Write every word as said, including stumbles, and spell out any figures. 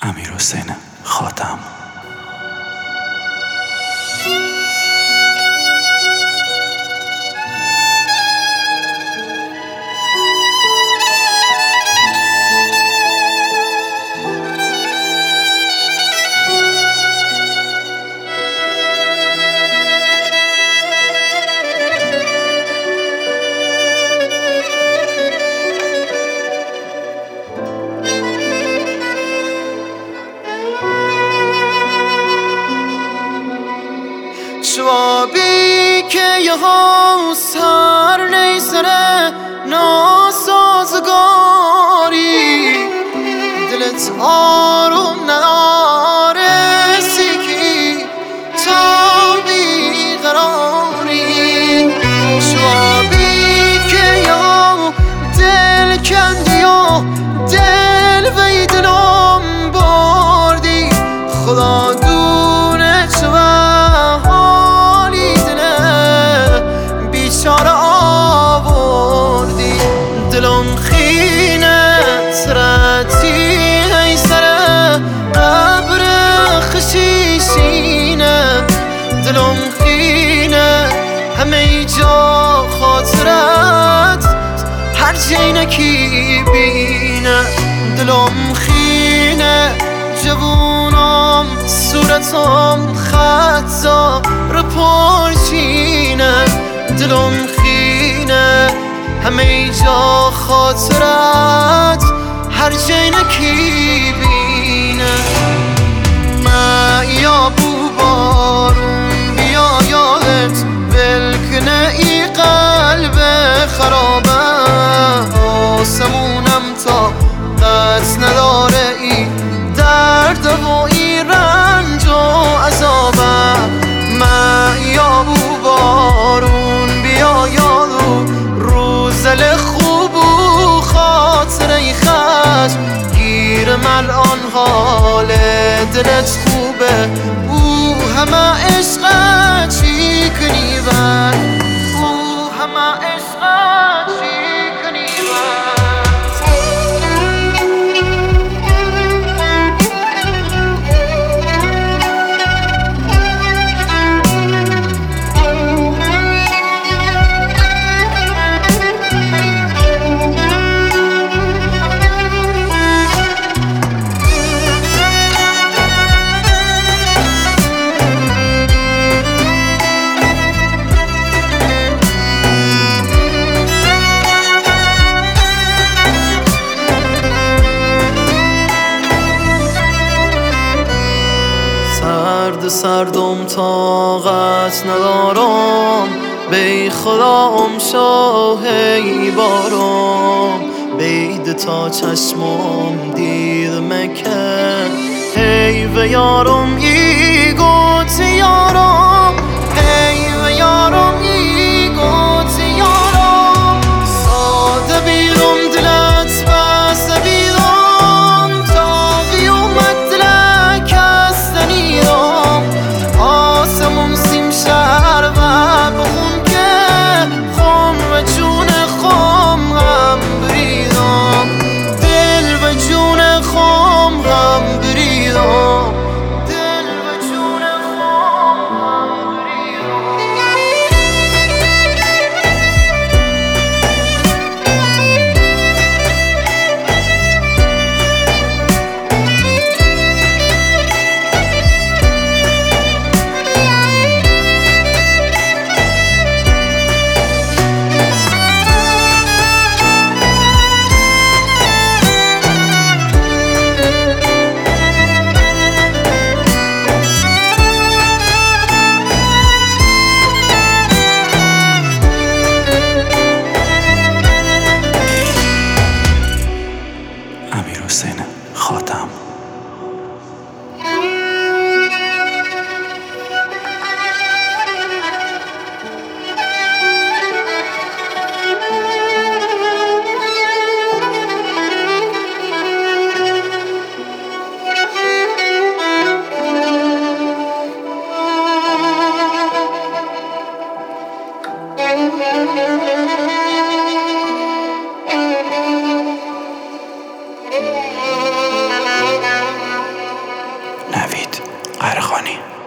امیرحسین خاتم. شوابی که یه ها سر نیسره ناسازگاری دلت آروم نداره سیکی تا بیقراری شوابی که یا دل کندی و دل وی دلم بردی خدا دونه چه بیچاره آوردی دلم خینت رتی ای سر قبر خشیشینه دلم خینه همه جا خاطرت هر جینکی بینه دلم خینه جوونم صورتم خطا رو پرچینه دلم خینه همه جا خاطرت هر جینکی بینه ما بو بارون بیا یادت بلکنه ای قلب خرابه آسمونم تا قط نداره ای درد و ای رنج و عذابه ما بو بارون بیا یادو روزل خوب و خاطره خش گیر الان حال دلت خوبه او همه عشقت چی کنی بر او همه عشقت چی کنی بر سرد سردم طاقت ندارم بی خدام شاهی بارم بید تا چشمم دید مکه هی و یارم ای گوت یارم هی و یارم ای گوت یارم ساده بیرم دلت بس بیرم تا قیومت دلک هستنیرم آسمون سیم شهر و بخون که خم و جون خم هم بریدم دل و جون خم هم بریدم دل و جون خم کنی.